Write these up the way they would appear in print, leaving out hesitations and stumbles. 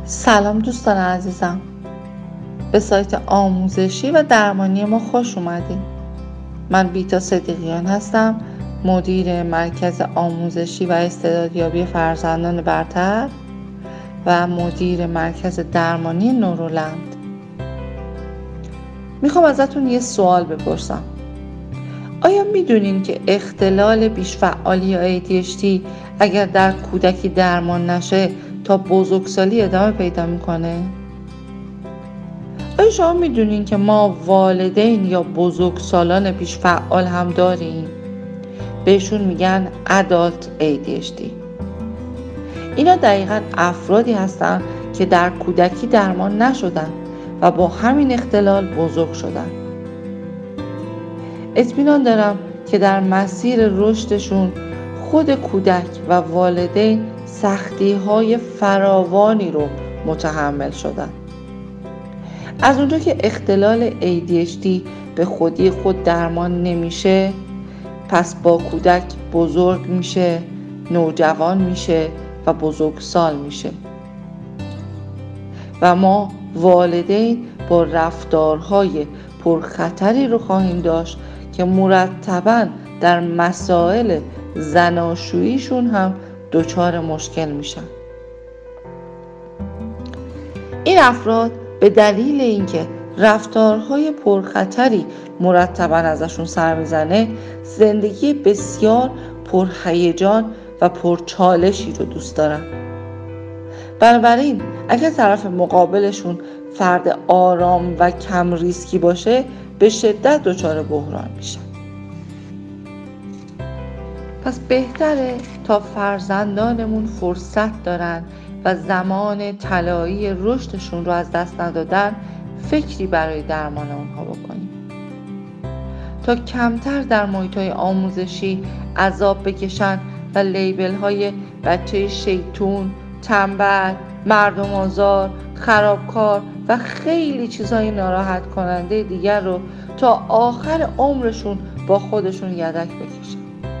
سلام دوستان عزیزم، به سایت آموزشی و درمانی ما خوش اومدید. من بیتا صدیقیان هستم، مدیر مرکز آموزشی و استعدادیابی فرزندان برتر و مدیر مرکز درمانی نورولند. میخوام ازتون یه سوال بپرسم. آیا میدونین که اختلال بیش‌فعالی یا ADHD اگر در کودکی درمان نشه تا بزرگسالی ادامه پیدا میکنه؟ آیا شما میدونین که ما والدین یا بزرگسالان بیش‌فعال هم داریم؟ بهشون میگن Adult ADHD. اینا دقیقاً افرادی هستن که در کودکی درمان نشدن و با همین اختلال بزرگ شدن. اطمینان دارم که در مسیر رشدشون خود کودک و والدین سختی‌های فراوانی رو متحمل شدن. از اونجا که اختلال ADHD به خودی خود درمان نمیشه، پس با کودک بزرگ میشه، نوجوان میشه و بزرگسال میشه. و ما والدین با رفتارهای پرخطری رو خواهیم داشت که مرتباً در مسائل زناشوییشون هم دچار مشکل میشن. این افراد به دلیل اینکه رفتارهای پرخطری مرتباً ازشون سر میزنه، زندگی بسیار پرهیجان و پرچالشی رو دوست دارن. بنابراین اگر طرف مقابلشون فرد آرام و کم ریسکی باشه، به شدت دچار بحران میشن. پس بهتره تا فرزندانمون فرصت دارن و زمان طلایی رشدشون رو از دست ندادن، فکری برای درمان اونها بکنیم تا کمتر در محیط‌های آموزشی عذاب بکشن و لیبل‌های بچه شیطون، تنبل، مردم آزار، خرابکار و خیلی چیزهای ناراحت کننده دیگر رو تا آخر عمرشون با خودشون یدک بکشن.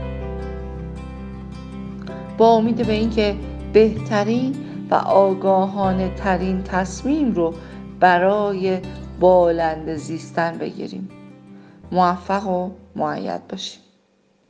با امید به اینکه بهترین و آگاهانه ترین تصمیم رو برای بلند زیستن بگیریم. موفق و مؤید باشیم.